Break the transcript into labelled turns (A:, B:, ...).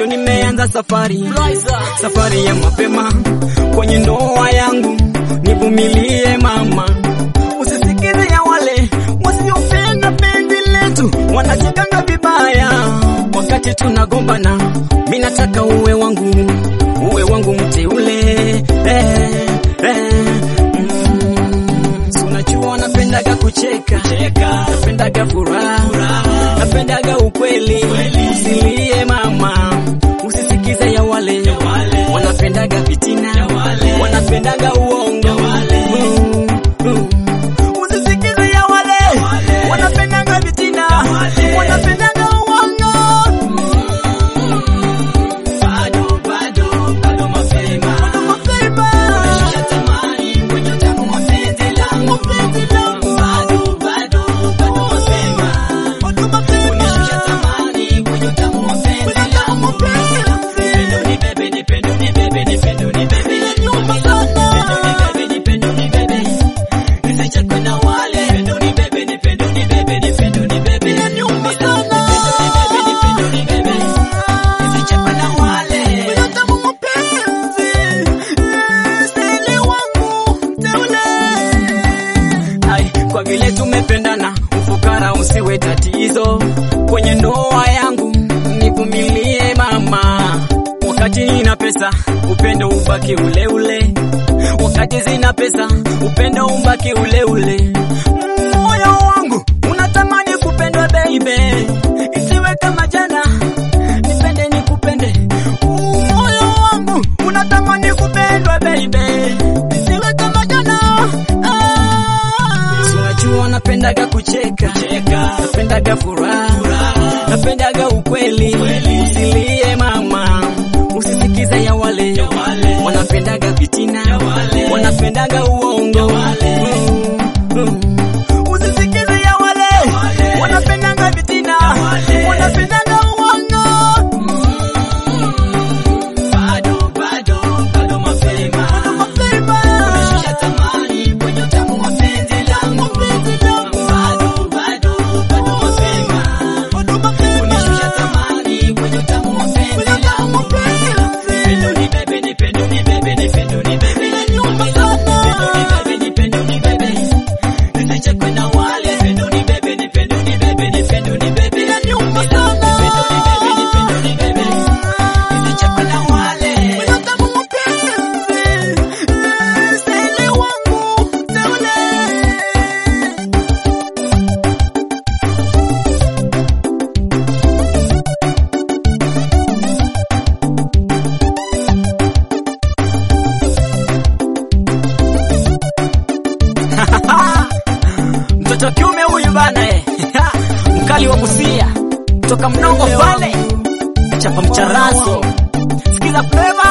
A: nimeanza safari ya mapema kwenye ndoa yangu. Nivumilie mama, usisikize ya wale wasiopenda penzi letu, wanajikanga vibaya wakati tunagombana. Mimi nataka uwe wangu mteule. Unajua napendaga kucheka, napendaga furaha, napendaga ukweli. Usilie mama, usisikize ya wale wanapendaga fitina, wanapendaga uongo. Usisikize ya wale wanapendaga fitina, wanapendaga uongo. Bado mapema. Unashusha tamani kwenye utamu wa penzi langu. Bado mapema. Unashusha tamani kwenye utamu wa penzi langu. Nipendo ni bebe. Nipendo ni bebe. Nisichekwe na wale. Nipendo ni bebe. Nisichekwe na wale. Kwa vile tumependana, ufukara usiwe tatizo kwenye ndoa yangu. Nivumilie mama, wakati nina pesa upendo ubaki ule ule, wakati zina pesa upendo ubaki ule ule. Moyo wangu unatamani kupendwa baby, isiwe kama jana, nipende nikupende. Moyo wangu unatamani kupendwa baby, isiwe kama jana. Unajua napendaga kucheka, napendaga furaha, napendaga ukweli. Usilie mama, usisikize ya wale wanapendaga fitina, wanapendaga uongo. Usisikize ya wale wanapendaga fitina, wanapendaga uongo. Bado mapema. Unashusha tamani kwenye utamu wa penzi langu. Bado mapema. Unashusha tamani kwenye utamu wa penzi langu. Nipendo ni bebe. Nisichekwe na wale. Nipendo ni bebe. Nisichekwe na wale. Mtoto kiume huyu bana mkali wa Busia toka Mnongo pale chapa mcharazo. Sikiza Fleva.